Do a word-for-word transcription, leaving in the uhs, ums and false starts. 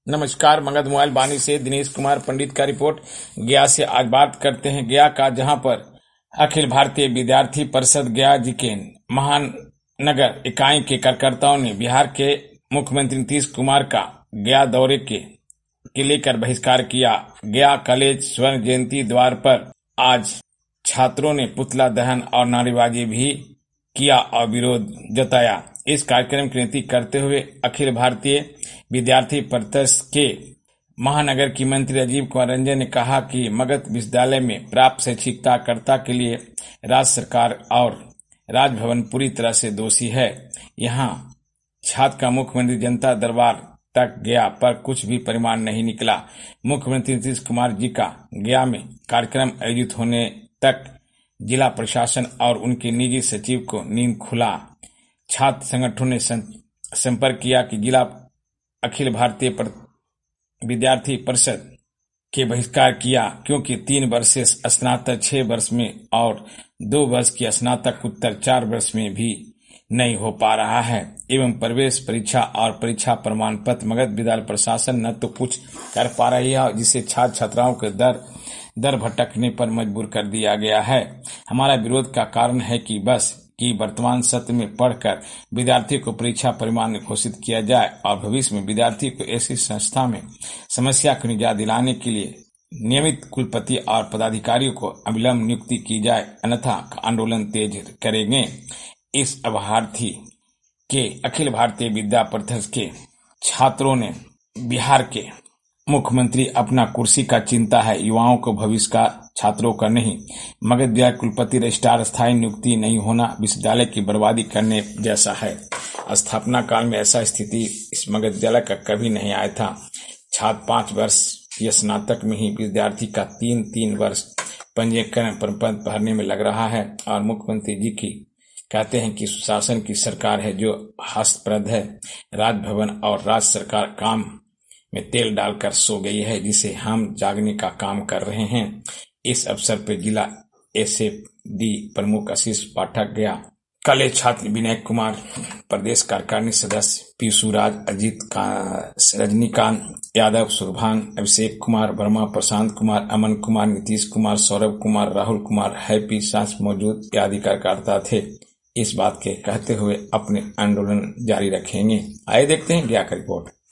नमस्कार, मगध मोबाइल बानी से दिनेश कुमार पंडित का रिपोर्ट। गया से आज बात करते हैं गया का, जहां पर अखिल भारतीय विद्यार्थी परिषद गया जी के महानगर इकाई के कार्यकर्ताओं ने बिहार के मुख्यमंत्री नीतीश कुमार का गया दौरे के, के लेकर बहिष्कार किया। गया कॉलेज स्वर्ण जयंती द्वार पर आज छात्रों ने पुतला दहन और नारेबाजी भी किया और विरोध जताया। इस कार्यक्रम की नीति करते हुए अखिल भारतीय विद्यार्थी परिषद के महानगर की मंत्री राजीव कुमार रंजन ने कहा कि मगध विश्वविद्यालय में प्राप्त शैक्षिकता के लिए राज्य सरकार और राजभवन पूरी तरह से दोषी है। यहाँ छात्र का मुख्यमंत्री जनता दरबार तक गया पर कुछ भी परिणाम नहीं निकला। मुख्यमंत्री नीतीश कुमार जी का गया में कार्यक्रम आयोजित होने तक जिला प्रशासन और उनके निजी सचिव को नींद खुला। छात्र संगठनों ने संपर्क किया कि जिला अखिल भारतीय विद्यार्थी परिषद के बहिष्कार किया, क्योंकि तीन वर्ष से स्नातक छह वर्ष में और दो वर्ष की स्नातक उत्तर चार वर्ष में भी नहीं हो पा रहा है। एवं प्रवेश परीक्षा और परीक्षा प्रमाण पत्र मगध विद्यालय प्रशासन न तो कुछ कर पा रही है, जिससे छात्र छात्राओं के दर दर भटकने पर मजबूर कर दिया गया है। हमारा विरोध का कारण है कि बस कि वर्तमान सत्र में पढ़कर विद्यार्थी को परीक्षा परिणाम घोषित किया जाए और भविष्य में विद्यार्थी को ऐसी संस्था में समस्या को निजात दिलाने के लिए नियमित कुलपति और पदाधिकारियों को अविलंब नियुक्ति की जाए, अन्यथा आंदोलन तेज करेंगे। इस अभ्यर्थी के अखिल भारतीय विद्या परिषद के छात्रों ने बिहार के मुख्यमंत्री अपना कुर्सी का चिंता है, युवाओं को भविष्य का, छात्रों का नहीं। मगध विद्यालय कुलपति रजिस्ट्रार स्थायी नियुक्ति नहीं होना विश्वविद्यालय की बर्बादी करने जैसा है। स्थापना काल में ऐसा स्थिति इस मगध विद्यालय का कभी नहीं आया था। छात्र पांच वर्ष या स्नातक में ही विद्यार्थी का तीन तीन वर्ष पंजीकरण प्रपत्र भरने में लग रहा है और मुख्यमंत्री जी की कहते हैं कि सुशासन की सरकार है जो हस्तप्रद है। राजभवन और राज्य सरकार काम में तेल डालकर सो गई है, जिसे हम जागने का काम कर रहे हैं। इस अवसर पर जिला एसएफडी प्रमुख आशीष पाठक, गया कॉलेज छात्र विनय कुमार, प्रदेश कार्यकारिणी सदस्य पीसूराज, अजीत रजनीकांत यादव, सुरभान, अभिषेक कुमार वर्मा, प्रशांत कुमार, अमन कुमार, नीतीश कुमार, सौरभ कुमार, राहुल कुमार, हैप्पी सांस मौजूद आदि कार्यकर्ता थे। इस बात के कहते हुए अपने आंदोलन जारी रखेंगे। आइए देखते हैं गया का रिपोर्ट।